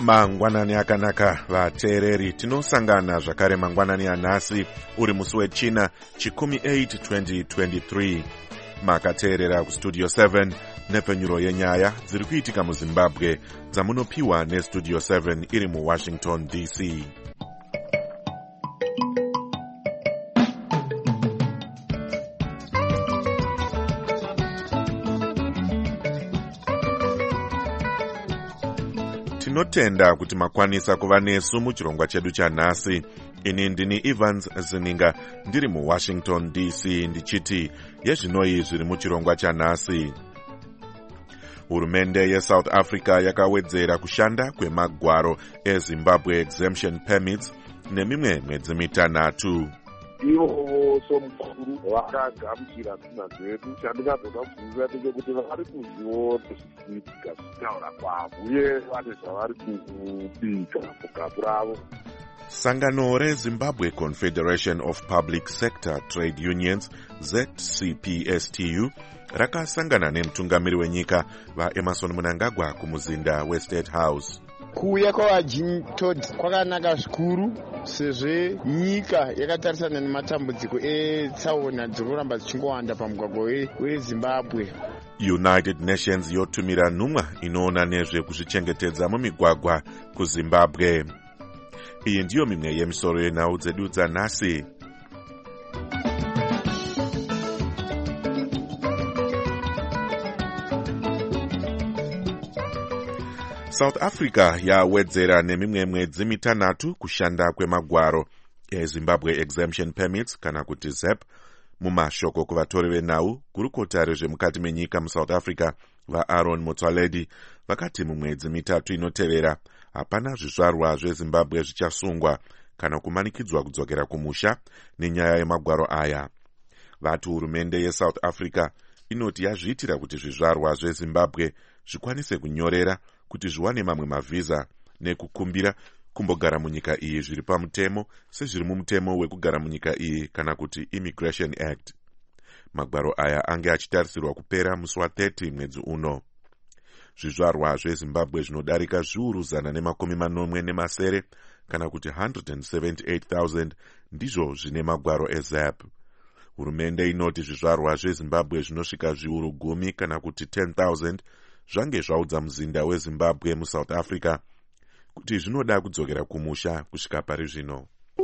mangwanani akanaka vateereri, tinosangana zvakare mangwanani anhasi uri musi wechina chikumi 8 2023. Makateerera kustudio 7 nepfenyuro yenyaya dziri kuitika muzimbabwe dzamunopiwa nestudio 7 iri muwashington dc. Tinotenda kuti makwanisa kuva nesu muchirongwa chedu chanhasi. Ini ndini Evans Zininga ndiri muwashington dc ndichiti yezvinoi zviri muchirongwa chanhasi. Hurumende yeSouth Africa yakawedzera kushanda kwemagwaro eZimbabwe exemption permits nemimwe mwedzi mitanhatu. Ivo somukuru vakagamuchira dzina dzedu. Chandingazvoda kubvunza ndechekuti vari kuzviona zvichiitika zvichitaura kwavo uye vane zvavari kubika mugabu ravo. Sangano reZimbabwe Confederation of Public Sector Trade Unions ZCPSTU rakasangana nemutungamiri wenyika vaEmmerson Mnangagwa kumuzinda weState House. Kuuya kwavaJim Todd kwakanaka zvikuru sezvo nyika yakatarisana nematambudziko etsaona dzirikuramba dzichingowanda pamugwagwa weZimbabwe. United Nations yotumira nhumwa inoona nezvekuzvichengetedza mumigwagwa kuZimbabwe. Iyi ndiyo mimwe yemisoro yenhau dzedu dzanhasi. South Africa yawedzera nemimwe mwedzi mitanhatu kushanda kwemagwaro eZimbabwe exemption permits kana kuti ZEP. Mumashoko kuvatori venhau, gurukota rezvemukati menyika muSouth Africa vaAaron Motsoaledi vakati mumwedzi mitatu inotevera hapana zvizvarwa zveZimbabwe zvichasungwa kana kumanikidzwa kudzokera kumusha nenyaya yemagwaro aya. Vati hurumende yeSouth Africa inoti yazviitira kuti zvizvarwa zveZimbabwe zvikwanise kunyorera kuti zviwane mamwe mavhiza nekukumbira kumbogara munyika iyi zviri pamutemo sezviri mumutemo wekugara munyika iyi kana kuti Immigration Act. Magwaro aya ange achitarisirwa kupera musi wa30 mwedzi uno. Zvizvarwa zveZimbabwe zvinodarika zviuru 180 kana kuti 178,000 ndizvo zvine magwaro eZAP. Hurumende inoti zvizvarwa zveZimbabwe zvinosvika zviuru 10 kana kuti 10,000 zvange zvaudza muzinda weZimbabwe muSouth Africa kuti zvinoda kudzokera kumusha kusvika pari zvino.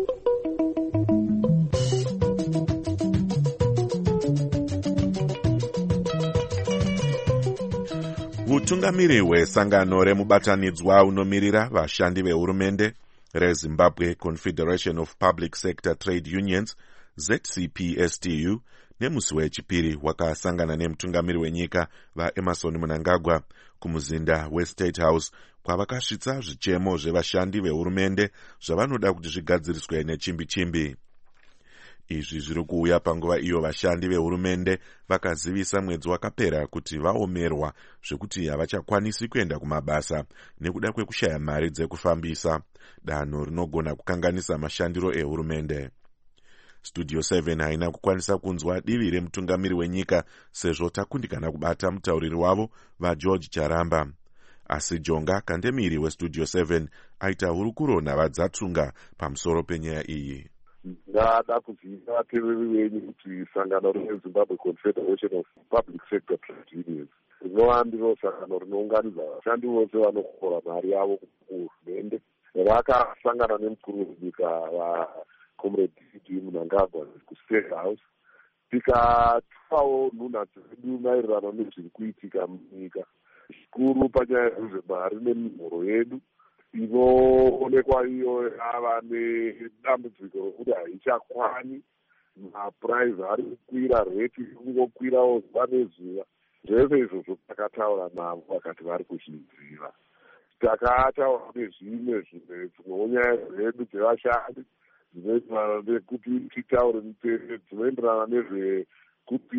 Utungamiri hwesangano remubatanidzwa unomirira vashandi vehurumende reZimbabwe Confederation of Public Sector Trade Unions ZCPSTU nemusi wechipiri wakasangana nemutungamiri wenyika vaEmmerson Mnangagwa kumuzinda weState House kwavakasvitsa zvichemo zvevashandi vehurumende zvavanoda kuti zvigadziriswe nechimbi-chimbi. Izvi zviri kuuya panguva iyo vashandi vehurumende vakazivisa mwedzi wakapera kuti vaomerwa zvekuti havachakwanisi kuenda kumabasa nekuda kwekushaya mari dzekufambisa, danho rinogona kukanganisa mashandiro ehurumende. Studio 7 haina kukwanisa kunzwa divi remutungamiri wenyika sezvo takundikana kubata mutauriri wavo vaGeorge Charamba. Asi Jonga Kandemiri weStudio 7 aita hurukuro navadzatunga pamusoro penyaya iyi. Ndada kuzivisa vateereri venyu kuti sangano reZimbabwe Confederation of Public Sector Trade Unions rinova ndiro sangano rinounganidza vashandi vose vanokora mari yavo kuhurumende. Vakasangana nemukuru wenyika vaComrade Mnangagwa kuState House tikatupawo nhunha dzedu maererano nezviri kuitika munyika, zvikuru panyaya dzezvemari nemihoro yedu inoonekwa iyo yava nedambudziko rokuti haichakwani. Mapuraizi ari kukwira, reti iri kungokwirawo zuva nezuva. Zvese izvozvo takataura navo vakati vari kuzvidziva. Takataura nezvimwe dzimwewo nyaya dzedu dzevashandi dzinoenderana nekuti titaure mutemo dzinoenderana nezvekuti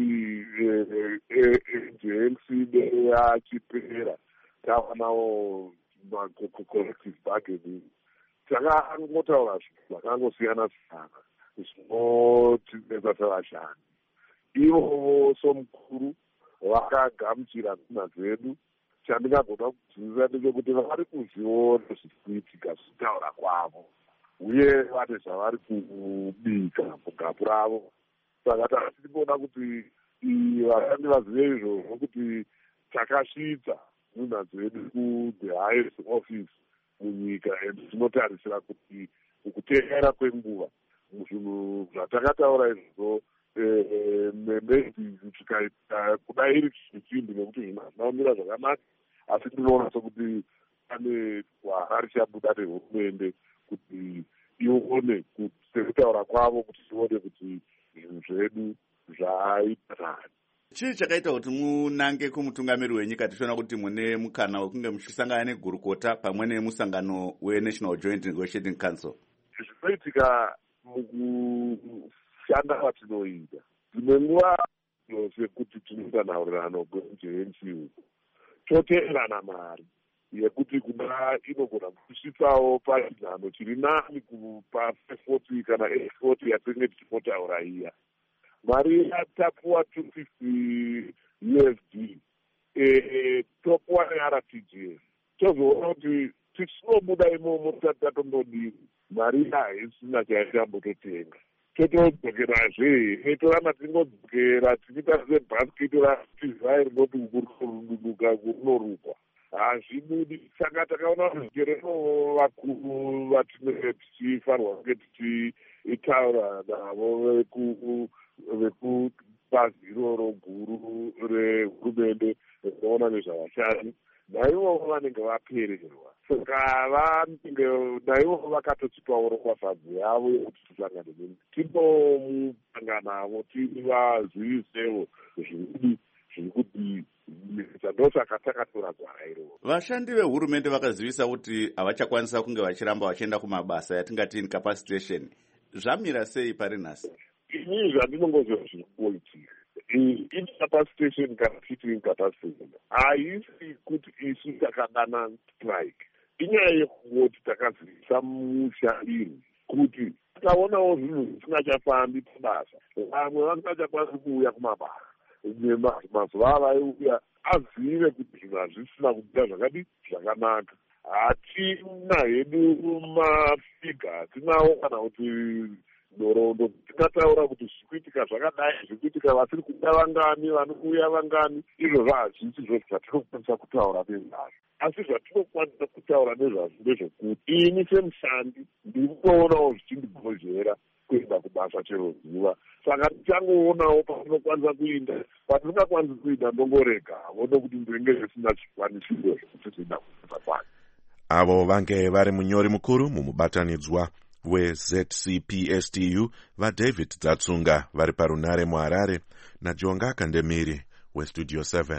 NGNC yachipera tavanawo collective bargaining. Takangotaura zvinhu zvakangosiyana-siyana zvinotinetsa sevashandi. Ivo somukuru vakagamuchira dzina dzedu. chandingagona kudzidzisa ndechekuti vari kuzviona zviri kuitika zvichitaura kwavo uye vane zvavari kubika mugapu ravo. Saka tachitiboda kuti vashandi vazive izvozvo kuti takasvitsa nhunha dzedu ku-the highest office munyika, and tinotarisira kuti mukuteera kwenguva zvinhu zvatakataura izvozvo maybe tikaita kudai iri zvichimbi nekuti zvinhu hazvinaumira zvakanaka, asi tinoona sokuti pane gwara richabuda rehurumende kuti ione sekutaura kwavo kuti tione kuti zvinhu zvedu zvaita. Chii chakaita kuti munange kumutungamiri wenyika tichiona kuti mune mukana wekunge muchisangana negurukota pamwe nemusangano weNational Joint Negotiating Council? Zvinoitika mukushanda kwatinoita dzimwe nguva sekuti tinoita nhaurirano gwenjensi toteerana mari yekuti kuda inogona kusvitsawo pachinhano chiri nani kupa 40 kana 40 yatinenge tichipotaura iya. Mari yatapuwa 250 USD topuwa neRTGS, tozoona kuti tichinobuda imomo tatondodini mari haisina chaitambototenga, totodzokerazve toramba tingodzokera tichiita sebhasikiti ratizai rinoti kurududuka kurunorukwa hazvibudi. Saka takaona zvigereno vakuru vatinenge tichifanirwa kunge tichitaura navo vekubazi iroro guru rehurumende rinoona nezvavashandi, naivovo vanenge vapererwa. Saka naivovo vakatotipawo rokwafadzi yavo yekuti tisangane nemi tinomupanga navo tivazivisewo zviri kuti ndosaka takatora gwara iroro. Vashandi vehurumende vakazivisa kuti havachakwanisa kunge vachiramba vachienda kumabasa yatingati incapacitation. Zvamira sei pari nhasi? Inini zvandinongoziva zviri kuitika incapacitation kana titi incapacitation haisi kuti isu takadana strike, inyaya yekungoti takazivisa mushandiri kuti takaonawo zvinhu zvisingachafambi pabasa, vamwe vasingachakwanisi kuuya kumabasa, mazuva avaiuya azive kuti zvinhu hazvisina kuita zvakadi zvakanaka. Hatina hedu mafiga, hatinawo kana kuti nhoroondo tingataura kuti zvikuitika zvakadai, zvikuitika vasiri kuda vangani, vanouya vangani. Izvozvo hazvisi zvose zvatinokwanisa kutaura nezvazvo, asi zvatinokwanisa kutaura nezvazvo ndezvokuti ini semushandi ndiri kutoonawo zvichindigozhera kuenda kubasa chero zuva. Saka tichangoonawo patinokwanisa kuinda, patisingakwanisi kuinda ndongorega vode kuti ndinenge zvisina zvikwanisiro zvekuti tiinda kuita kwayo. Avo vange vari munyori mukuru mumubatanidzwa weZCPSTU vaDavid Dzatsunga vari parunare muHarare naJonga Kandemiri weStudio 7.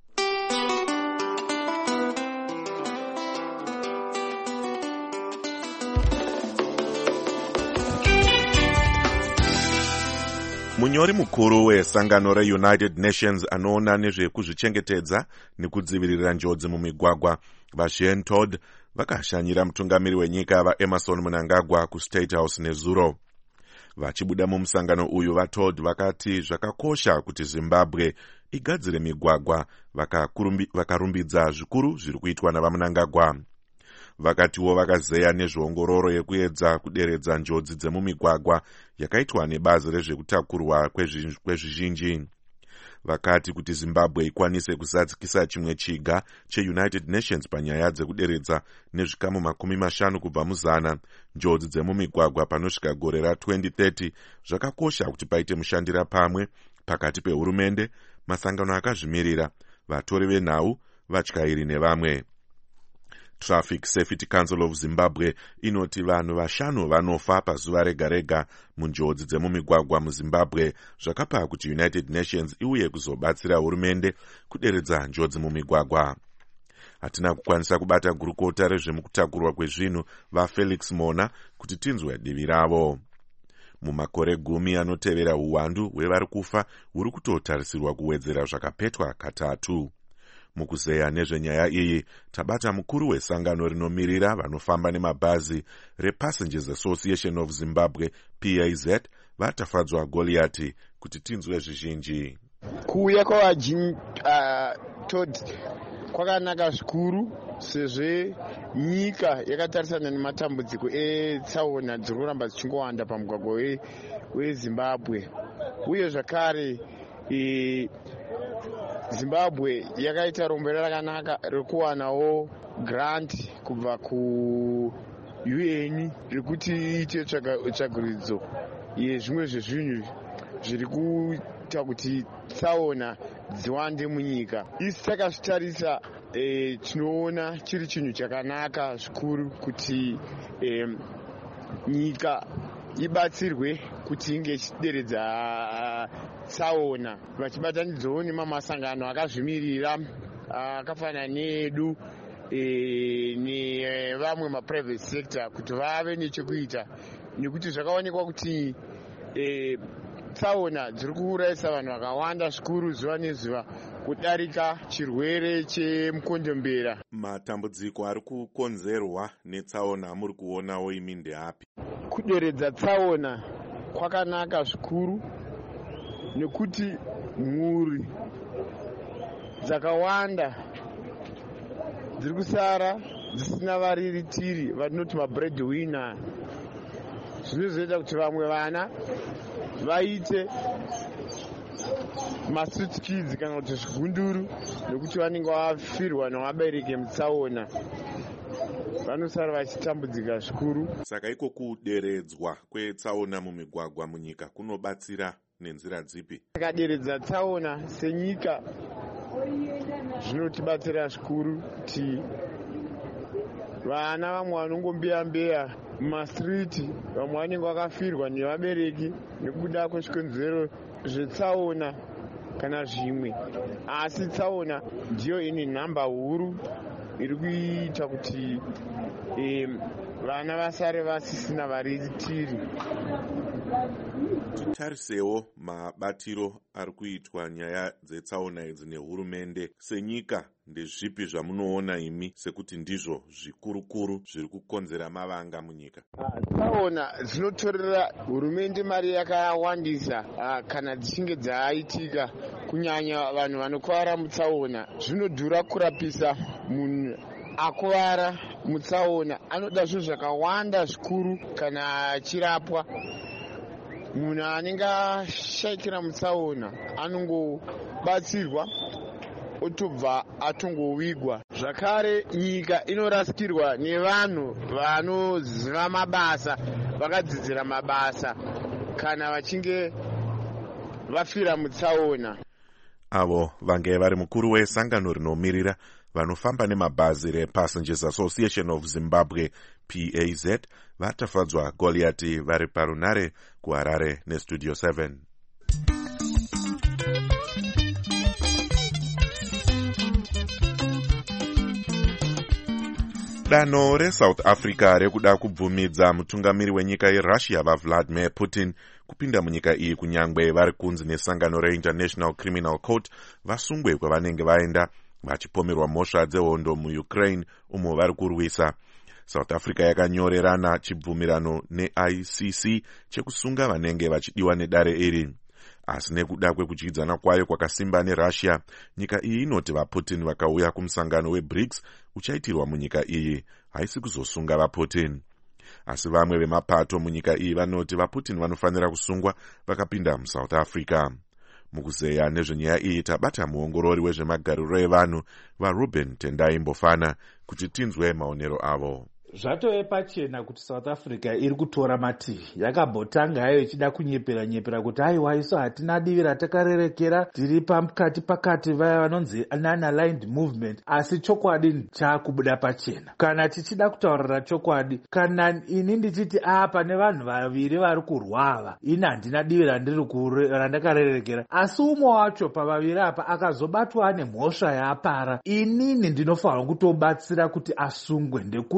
Munyori mukuru wesangano reUnited Nations anoona nezvekuzvichengetedza nekudzivirira njodzi mumigwagwa vaShane Todd vakashanyira mutungamiri wenyika vaEmerson Mnangagwa kuState House nezuro. Vachibuda mumusangano uyu vaTodd vakati zvakakosha kuti Zimbabwe igadzire migwagwa, vakarumbidza zvikuru zviri kuitwa navaMnangagwa. Vakatiwo vakazeya nezveongororo yekuedza kuderedza njodzi dzemumigwagwa yakaitwa nebazi rezvekutakurwa kwezvizhinji. Vakati kuti Zimbabwe ikwanise kuzadzikisa chimwe chiga cheUnited Nations panyaya dzekuderedza nezvikamu 50 kubva muzana njodzi dzemumigwagwa panosvika gore ra2030, zvakakosha kuti paite mushandira pamwe pakati pehurumende, masangano akazvimirira, vatori venhau, vatyairi nevamwe. Traffic Safety Council of Zimbabwe inoti vanhu 5 vanofa pazuva rega rega munjodzi dzemumigwagwa muZimbabwe, zvakapa kuti United Nations iuye kuzobatsira hurumende kuderedza njodzi mumigwagwa. Hatina kukwanisa kubata gurukota rezvemukutakurwa kwezvinhu vaFelix Mona kuti tinzwe divi ravo. Mumakore 10 anotevera uwandu hwevari kufa huri kutotarisirwa kuwedzera zvakapetwa katatu. Mukuzeya nezvenyaya iyi tabata mukuru wesangano rinomirira vanofamba nemabhazi rePassengers Association of Zimbabwe PAZ vatafadzwa Goliati kuti tinzwe zvizhinji. Kuuya kwaVirgin Todd kwakanaka zvikuru sezvo nyika yakatarisana nematambudziko etsaona dziri kuramba dzichingowanda pamugwagwa wezimbabwe, uye zvakare zimbabwe yakaita rombero rakanaka rekuwanawo grant kubva kuUN rekuti iite tsvaguridzo yezvimwe zvezvinhu zviri kuita kuti tsaona dziwande munyika. Isi takazvitarisa tinoona chiri chinhu chakanaka zvikuru kuti nyika ibatsirwe kuti inge ichideredza tsaona vachibatanidzawo nemamasangano akazvimirira akafanana needu nevamwe maprivate sector kuti vave nechekuita, nekuti zvakaonekwa kuti tsaona dziri kuurayisa vanhu vakawanda zvikuru zuva nezuva kudarika chirwere chemukondombera. Matambudziko ari kukonzerwa netsaona muri kuonawo imi ndeapi? Kuderedza tsaona kwakanaka zvikuru nekuti mhuri dzakawanda dziri kusara dzisina variritiri vatinoti mabreadwinner. Zvinozoita kuti vamwe vana vaite mastreet kids kana kuti zvigunduru, nekuti vanenge vafirwa nevabereki mutsaona, vanosara vachitambudzika zvikuru. Saka iko kuderedzwa kwetsaona mumigwagwa munyika kunobatsira nenzira dzipi? Takaderedza tsaona senyika zvinotibatsira zvikuru kuti vana vamwe vanongombeya mumastriti, vamwe vanenge vakafirwa nevabereki nekuda kwezvikonzero zvetsaona kana zvimwe, asi tsaona ndiyo ine nhamba huru iri kuita kuti vana vasare vasisina variritiri. Titarisewo mabatiro ari kuitwa nyaya dzetsaona idzi nehurumende. Senyika ndezvipi zvamunoona imi sekuti ndizvo zvikurukuru zviri kukonzera mavanga munyika? Tsaona dzinotorera hurumende mari yakawandisa kana dzichinge dzaitika, kunyanya vanhu vanokuvara mutsaona. Zvinodhura kurapisa munhu akuvara mutsaona, anoda zvinhu zvakawanda zvikuru kana achirapwa. Munhu anenge ashayikira mutsaona anongobatsirwa otobva atongovigwa. Zvakare nyika inorasikirwa nevanhu vanoziva mabasa, vakadzidzira mabasa kana vachinge vafira mutsaona. Avo vange vari mukuru wesangano rinomirira vanofamba nemabhazi rePassengers Association of Zimbabwe PAZ vatafadzwa Goliati vari parunare kuHarare neStudio 7. Danho reSouth Africa rekuda kubvumidza mutungamiri wenyika yeRussia vaVladimir Putin kupinda munyika iyi kunyangwe vari kunzi nesangano reInternational Criminal Court vasungwe kwavanenge vaenda vachipomerwa mhosva dzehondo muUkraine umo vari kurwisa. South Africa yakanyorerana chibvumirano neICC chekusunga vanenge vachidiwa nedare iri. Asi nekuda kwekudyidzana kwayo kwakasimba neRussia, nyika iyi inoti vaPutin vakauya kumusangano weBRICS uchaitirwa munyika iyi haisi kuzosunga vaPutin. Asi vamwe vemapato munyika iyi vanoti vaPutin vanofanira kusungwa vakapinda muSouth Africa. Mukuzeya nezvenyaya iyi tabata muongorori wezvemagariro evanhu vaRuben Tendai Mbofana kuti tinzwe maonero avo. Zvatove pachena kuti South Africa iri kutora mativi. Yakambotanga hayo ichida kunyepera kuti aiwa isu hatina divi ratakarerekera, tiri pakati vaya vanonzi non-aligned movement, asi chokwadi chakubuda pachena. Kana tichida kutaurira chokwadi, kana ini ndichiti pane vanhu vaviri vari kurwava, ini handina divi randakarerekera, asi umwe wacho pavaviri apa akazobatwa nemhosva yaapara, inini ndinofanira kutobatsira kuti asungwe, ndekuti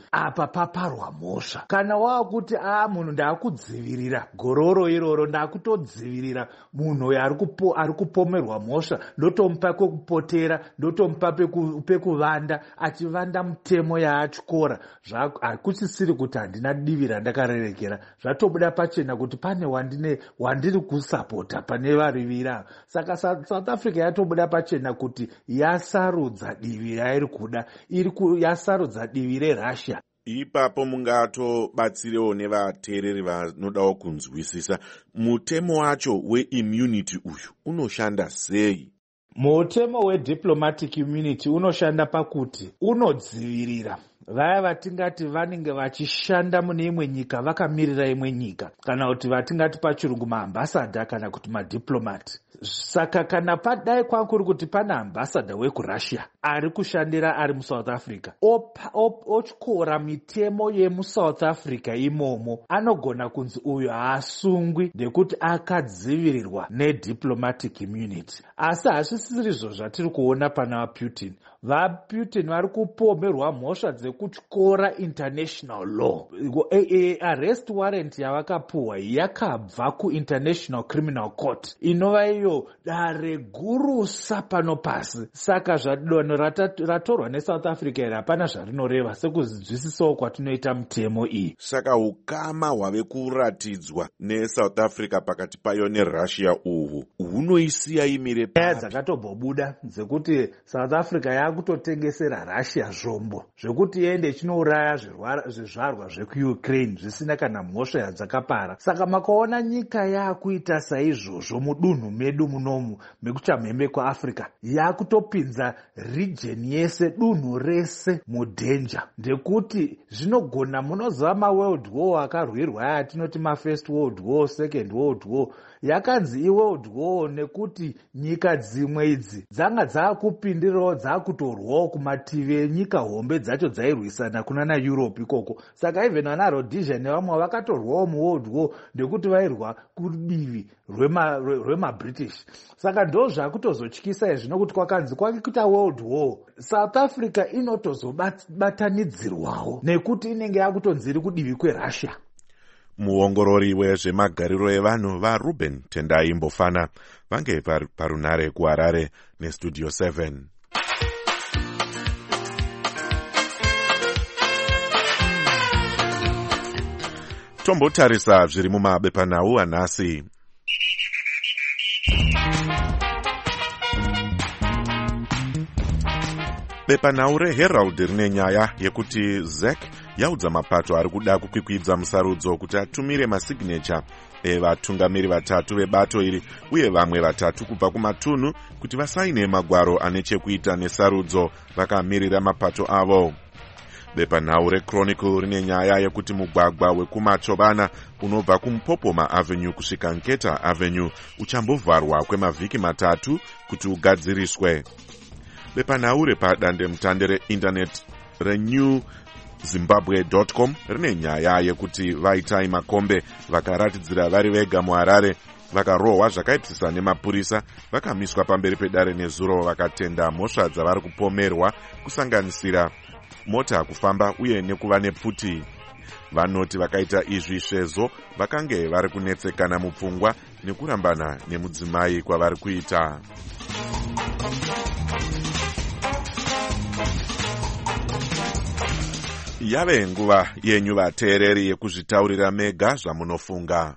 apa paparwa mhosva. Kana wakuti munhu ndaakudzivirira gororo iroro, ndaakutodzivirira munhu ari kupomerwa mhosva, ndotomupa kwekupotera, ndotomupa pekuvanda, achivanda mutemo yaatyora, hakuchisiri kuti handina divi randakarerekera. Zvatobuda pachena kuti pane wandiri kusapota pane varivira. Saka South Africa yatobuda pachena kuti yasarudza divi rairi kuda, yasarudza divi reRussia. Ipapo mungatobatsirewo nevateereri vanodawo kunzwisisa mutemo wacho weimmunity uyu unoshanda sei? Mutemo wediplomatic immunity unoshanda pakuti unodzivirira vaya vatingati vanenge vachishanda mune imwe nyika vakamirira imwe nyika, kana kuti vatingati pachirungu maambassador kana kuti madiplomati. Saka kana padai kwakuri kuti pana ambassador wekuRussia ari kushandira ari muSouth Africa, otyora mitemo yemuSouth Africa imomo, anogona kunzi uyu haasungwi nekuti akadzivirirwa nediplomatic immunity. Asi hazvisiri izvo zvatiri kuona pana vaPutin. VaPutin vari kupomerwa mhosva dzekutyora international law. Arrest warrant yavakapuhwa yakabva kuInternational Criminal Court, inova iyo dare gurusa pano pasi. Saka zvadanho ratorwa neSouth Africa iri hapana zvarinoreva sekuzvinzwisisawo kwatinoita mutemo iyi. Saka ukama hwave kuratidzwa neSouth Africa pakati payo neRussia uhu hunoisiya imire nyaya dzakatobobuda dzekuti South Africa yakutotengesera Russia zvombo zvekuti iende ichinouraya zvizvarwa zvekuUkraine zvisina kana mhosva yadzakapara. Saka makaona nyika yakuita saizvozvo mudunhu medu munomu mekuchamhembe kwaAfrica yakutopinza region yese, dunhu rese mudenja, ndekuti zvinogona, munoziva maworld war akarwirwa aya tinoti mafirst world war, second world war, yakanzi iworld war nekuti nyika dzimwe idzi dzanga dzaakupindirawo dzaakutorwawo kumativi enyika hombe dzacho dzairwisana kunana Europe ikoko. Saka even vana Rhodesia nevamwe vakatorwawo muworld war ndekuti vairwa kudivi rwemaBritish. Saka ndo zvakutozotyisa izvi nokuti kwakanzi kwakikuita world war, South Africa inotozobatanidzirwawo nekuti inenge yakutonziri kudivi kweRussia. Muongorori wezvemagariro evanhu vaRuben Tendai Mbofana vange parunare kuHarare neStudio 7. Tombotarisa zviri mumabepanhau anhasi. Bepanhau reHerald rine nyaya yekuti ZEC yaudza mapato ari kuda kukwikwidza musarudzo kuti atumire masignature evatungamiri vatatu vebato iri uye vamwe vatatu kubva kumatunhu kuti vasaine magwaro ane chekuita nesarudzo vakamirira mapato avo. Bepanhau reChronicle rine nyaya yekuti mugwagwa wekuMachobana unobva kuMupopoma Avenue kusvika Nketa Avenue uchambovharwa kwemavhiki matatu kuti ugadziriswe. Bepanhau repadandemutande reinternet renewzimbabwe.com rine nyaya yekuti Vaitai Makombe vakaratidzira vari vega muHarare vakarohwa zvakaipisisa nemapurisa vakamiswa pamberi pedare nezuro vakatenda mhosva dzavari kupomerwa kusanganisira mota kufamba uye nekuva nepfuti. Vanoti vakaita izvi sezvo vakange vari kunetsekana mupfungwa nekurambana nemudzimai kwavari kuita. Yave nguva yenyu vateereri yekuzvitaurira mega zvamunofunga.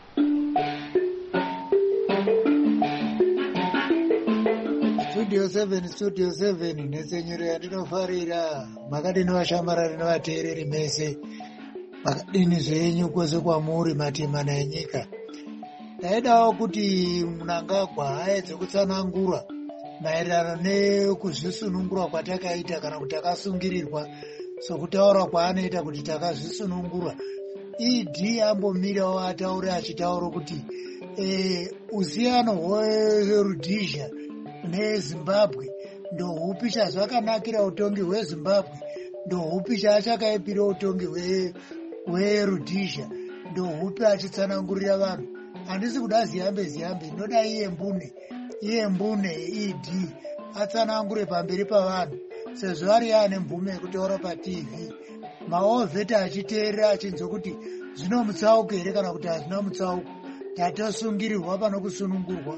Studio 7 nesenyuro yandinofarira makadini vashamarari nevateereri mese, makadini zvenyu kwese kwamuri matemana enyika. Ndaidawo kuti munangagwa aedze kutsanangura maererano nekuzvisunungura kwatakaita kana kuti takasungirirwa sokutaura kwaanoita kuti takazvisunungura. ED ambomirawo ataure achitaura kuti usiyano hweRhodesia neZimbabwe ndohupi chazvakanakira utongi hweZimbabwe, ndohupi chaachakaipira utongi hweRhodesia, ndohupi achitsanangurira vanhu. Handisi kuda ziyambe ndoda iye mbune ED atsanangure pamberi pavanhu, sezvo ari ane mvume yekutaura paTV maovheta achiteerera achinzwa kuti zvino mutsauko here kana kuti hazvina mutsauko, tatasungirirwa pano kusunungurwa.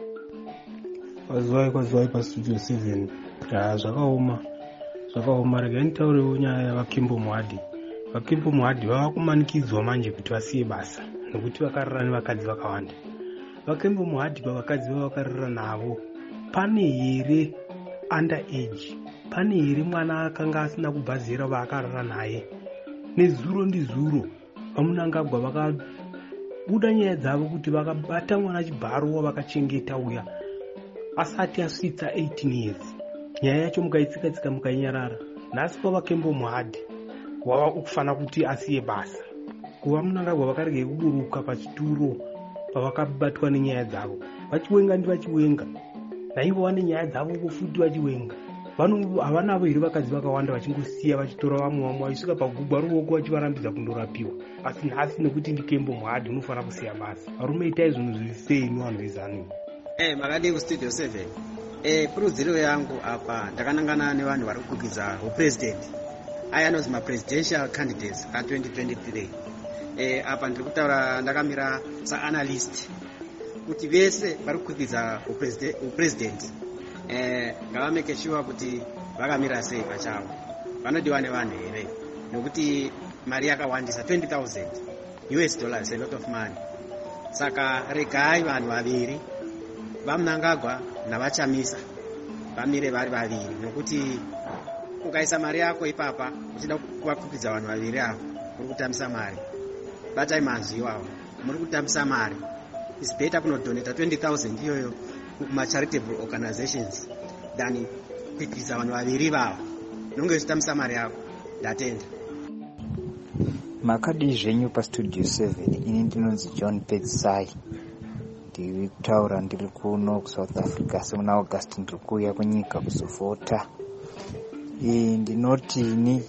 Kwaziwai pastudio 7 zvakaoma. Rega nditaurewo nyaya yavakimbo muhadhi. Vakimbo muhadhi vava kumanikidzwa manje kuti vasiye basa nokuti vakarara nevakadzi vakawanda. Vakimbo muhadhi pavakadzi vavakarara navo, pane here under age? Pane here mwana akanga asina kubva zera vaakarara naye? Nezuro ndizuro vamunangagwa vakabuda nyaya dzavo kuti vakabata mwana chibharo wavakachengeta uya asati asvitsa 18 years. Nyaya yacho mukaitsika mukainyarara. Nhasi pavakembo muhadhi wava kufana kuti asiye basa. Kuva munangagwa vakarege kuburuka pachituro pavakabatwa nenyaya dzavo. Vachiwenga ndivachiwenga. Naivo vane nyaya dzavo kufuti vachiwenga. Havanavo here vakadzi vakawanda vachingosiya vachitora vamwe vaisvika pagugwa ruoko vachivarambidza kundorapiwa. Asi nhasi nekuti ndikembo muhadhi unofanira kusiya basa. Varume itai zvinhu zvisei vanhu vezanu. Makadi kustudio 7. Kurudziro yangu apa ndakanangana nevanhu vari kukwikwiza upresident. Aya anonzi mapresidential candidates a2023. Apa ndiri kutaura ndakamira saanalyst kuti vese vari kukwikwiza upresident ngavameke sure kuti vakamira sei pachavo, vanodiwa nevanhu here, nokuti mari yakawandisa $20,000 US, a lot of money. Saka regai vanhu vaviri vamunangagwa navachamisa vamire vari vaviri, nokuti ukaisa mari yako ipapa uchida kuvakwikidza vanhu vaviri ava uri kutambisa mari. Batai manzwi iwawo, muri kutambisa mari. It's better kunodonata 20,000 iyoyo kuma-charitable organizations than kukwikwiza vanhu vaviri vava. Nonge uchitambisa mari yako. Ndatenda. Makadi zvenyu pastudio 7. Ini ndinonzi John Pedzai. Ndiri kutaura ndiri kuno kuSouth Africa. Semuna August ndiri kuuya kunyika kuzovhota. Ndinoti ini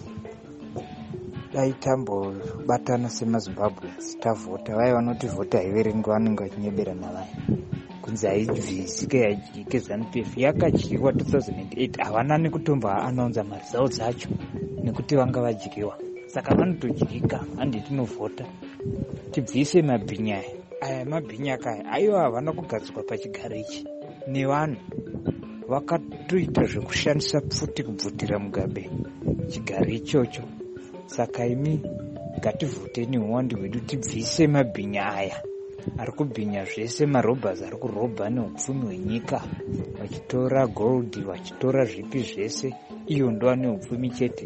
dai tambobatana semaZimbabweans tavhota. Vaya vanoti vhota haiverengi vanenge vachinyebera navaya. Kunzi haibvisike yadyike ZANU-PF yakadyiwa 2008. Havana nekutomba anaunza mari dzavo dzacho nekuti vanga vadyiwa. Saka vanotodyika handi tinovhota. Tibvise mabhinya aya mabhinya kaya aiwa havana kugadzikwa pachigaro ichi nevanhu vakatoita zvekushandisa pfuti kubvutira Mugabe chigaro ichocho. Saka imi ngativhoteni uwandi hwedu tibvise mabhinya aya ari kubhinya zvese, marobhas ari kurobha neupfumi hwenyika, vachitora gold, vachitora zvipi zvese. Iyo ndova neupfumi chete,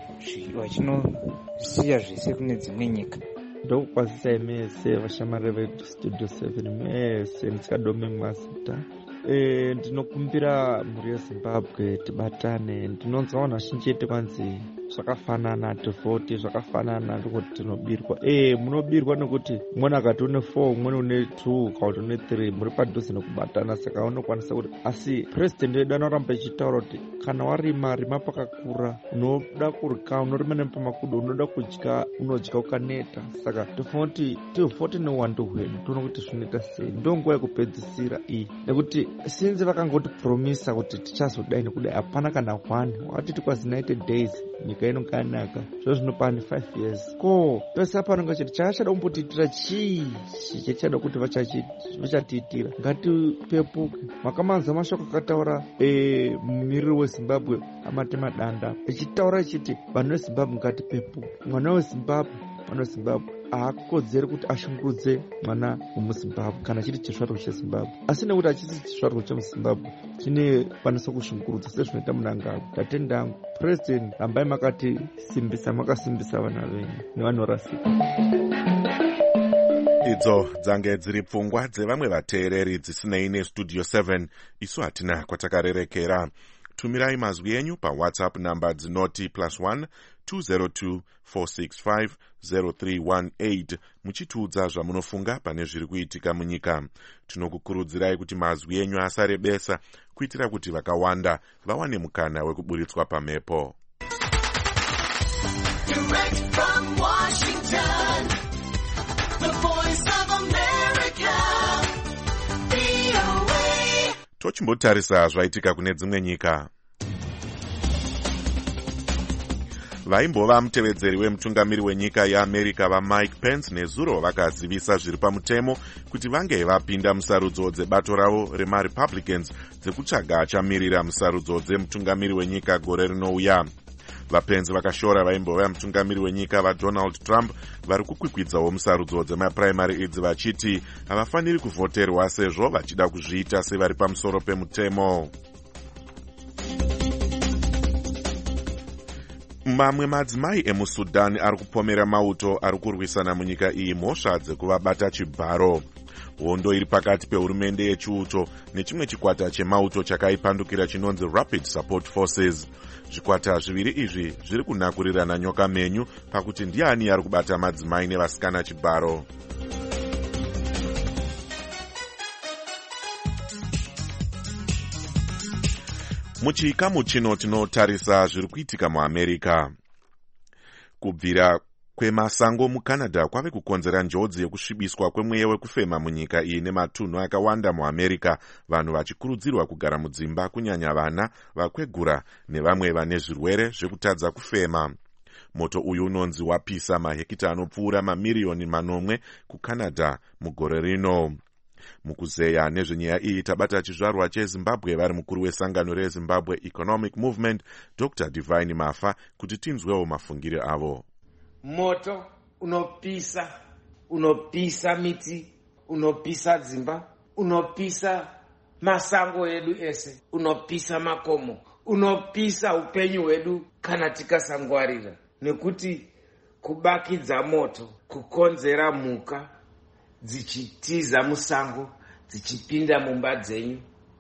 vachinosiya zvese kune dzimwe nyika. Ndokukwazisai mese vashamari vestudio 7 mese ndisikadome mazita. Ndinokumbira mhuri yeZimbabwe tibatane. Ndinonzwa vanhu vazhinji chete kwanzi zvakafanana, tivhoti zvakafanana, ndikuti tinobirwa. Munobirwa nekuti umweni akati une 4 umweni une 2 kauti une 3 muri padhuze nekubatana. Saka unokwanisa kuti, asi president wedu anoramba ichitaura kuti kana warima rima pakakura, unoda kurya unorima nepamakudo, unoda kudya unodya ukaneta. Saka tofuna kuti tivhoti neuwandu hwedu tione kuti zvinoita sei. Ndonguva yekupedzisira iyi, nekuti sinzi vakangoti promisa kuti tichazodai nekudai, hapana kana 1 wakatiti kwazi 90 days nyika inokanaka. Zvino zvinopani 5 years. Ko pesa panonga chiti chachada kumbotiitira chii chachada kuti vachatiitira. Ngatipepuke. Makamanza mashoko akataura mumiriri weZimbabwe Amatema Danda echitaura echiti vanhu veZimbabwe ngatipepuke. Mwana weZimbabwe haakodzeri kuti ashungurudze mwana wemuZimbabwe kana chiri chizvarwa cheZimbabwe. Asi nekuti hachisi chizvarwa chemuZimbabwe chine kwanisa kushungurudza sezvinoita Munangagwa. Ndatendangu president, rambai makatisimbisa, makasimbisa vana venyu nevanorasika. Idzo dzange dziri pfungwa dzevamwe vateereri dzisinei nestudio 7. Isu hatina kwatakarerekera. Tumirai mazwi enyu paWhatsApp namba dzinoti +1 202 465 0318 muchitiudza zvamunofunga pane zviri kuitika munyika. Tinokukurudzirai kuti mazwi enyu asarebesa kuitira kuti vakawanda vawane mukana wekuburitswa pamhepo. Direct from Washington, the voice of America, VOA. Tochimbotarisa zvaitika kune dzimwe nyika. vaimbova mutevedzeri wemutungamiri wenyika yeamerica vaMike Pence nezuro vakazivisa zviri pamutemo kuti vange vapinda musarudzo dzebato ravo remarepublicans dzekutsvaga achamirira musarudzo dzemutungamiri wenyika gore rinouya. VaPence vakashora vaimbova mutungamiri wenyika vaDonald Trump vari kukwikwidzawo musarudzo dzemapuraimari idzi vachiti havafaniri kuvhoterwa sezvo vachida kuzviita sevari pamusoro pemutemo. Mamwe madzimai emuSudan ari kupomera mauto ari kurwisana munyika iyi mhosva dzekuvabata chibharo. Hondo iri pakati pehurumende yechiuto nechimwe chikwata chemauto chakaipandukira chinonzi Rapid Support Forces. Zvikwata zviviri izvi zviri kunakurirana nyoka menyu pakuti ndiani ari kubata madzimai nevasikana chibharo. Muchikamu chino tinotarisa zviri kuitika muAmerica. Kubvira kwemasango muCanada kwave kukonzera njodzi yekusvibiswa kwemweya wekufema munyika iyi nematunhu akawanda muAmerica, vanhu vachikurudzirwa kugara mudzimba, kunyanya vana, vakwegura nevamwe vane zvirwere zvekutadza kufema. Moto uyu unonzi wapisa mahekita anopfuura mamiriyoni 8 kuCanada mugore rino. Mukuzeya nezvenyaya iyi tabata chizvarwa cheZimbabwe vari mukuru wesangano reZimbabwe Economic Movement Dr. Divine Mafa kuti tinzwewo mafungire avo. Moto unopisa miti, unopisa dzimba, unopisa masango edu ese, unopisa makomo, unopisa upenyu hwedu kana tikasangwarira. Nekuti kubakidza moto kukonzera mhuka dzichitiza musango, dzichipinda mumba dzenyu,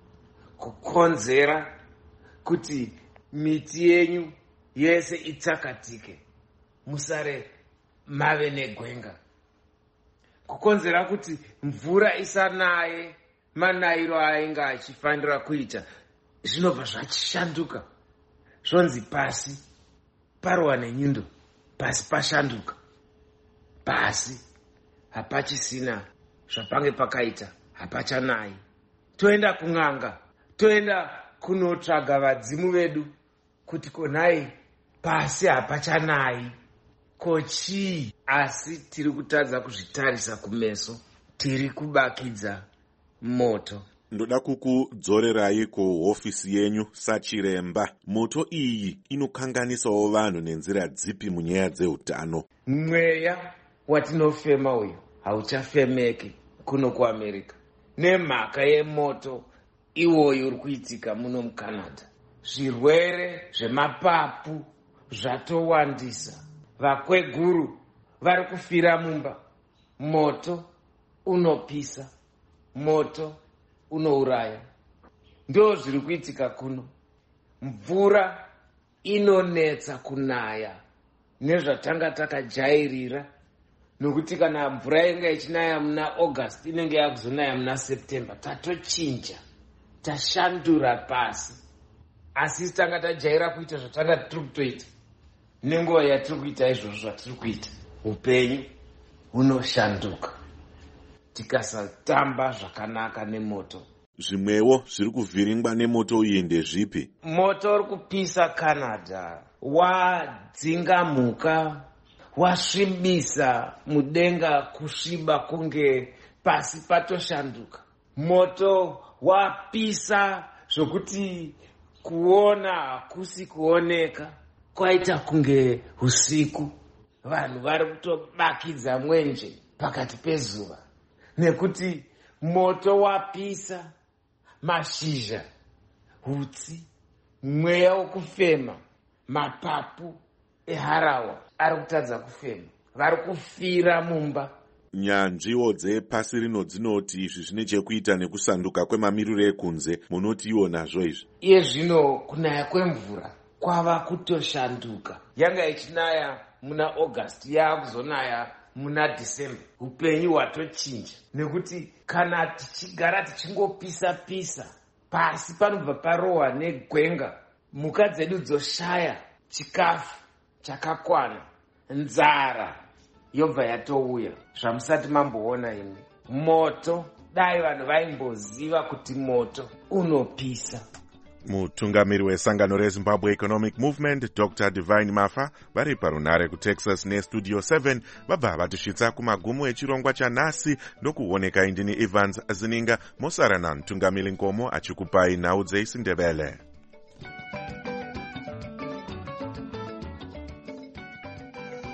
kukonzera kuti miti yenyu yese itsakatike, musare mave negwenga, kukonzera kuti mvura isanaye manayiro ainga achifanira kuita. Zvinobva zvachishanduka, zvonzi pasi parwa nenyundo, pasi pashanduka, pasi hapachisina zvapange pakaita, hapachanayi. Toenda kun'anga, toenda kunotsvaga vadzimu vedu kuti konai pasi hapachanayi. Kochii? Asi tiri kutadza kuzvitarisa kumeso, tiri kubakidza moto. Ndoda kukudzorerai kuhofisi yenyu sachiremba. Moto iyi inokanganisawo vanhu nenzira dzipi munyaya dzeutano? Mweya watinofema uyu hauchafemeki kuno kuAmerica nemhaka yemoto iwoyo uri kuitika muno muCanada. Zvirwere zvemapapu zvatowandisa, vakweguru vari kufira mumba. Moto unopisa, moto unouraya. Ndo zviri kuitika kuno. Mvura inonetsa kunaya nezvatanga takajairira, nokuti kana mvura inga ichinaya muna August inenge yakuzonaya muna September. Tatochinja, tashandura pasi. Asi tanga tajaira kuita zvatanga tiri kutoita. Nenguva yatiri kuita izvozvo zvatiri kuita, upenyu hunoshanduka tikasatamba zvakanaka nemoto. Zvimwewo zviri kuvhiringwa nemoto uyu ndezvipi? Moto uri kupisa Canada wadzinga mhuka, wasvibisa mudenga kusviba kunge pasi patoshanduka. Moto wapisa zvokuti kuona hakusi kuoneka, kwaita kunge usiku. Vanhu vari kutobakidza mwenje pakati pezuva nekuti moto wapisa. Mashizha, hutsi, mweya wokufema, mapapu eharawa ari kutadza kufema, vari kufira mumba. Nyanzviwo dzepasi rino dzinoti izvi zvine chekuita nekusanduka kwemamiriro ekunze. Munoti iwo nazvo izvi? Iye zvino kunaya kwemvura kwava kutoshanduka. Yanga ichinaya muna August, yaakuzonaya muna December. Upenyu hwatochinja nekuti kana tichigara tichingopisa-pisa, pasi panobva parohwa negwenga, mhuka dzedu dzoshaya chikafu chakakwana, nzara yobva yatouya, zvamusati mamboona imi. Moto, dai vanhu vaimboziva kuti moto unopisa. mutungamiri wesangano rezimbabwe economic movement Dr. Divine Mafa vari parunare kuTexas nestudio 7 vabva vatisvitsa kumagumo echirongwa chanhasi ndokuoneka indini Evans Zininga mosarana mutungamiri Nkomo achikupai nhau dzeisindebele.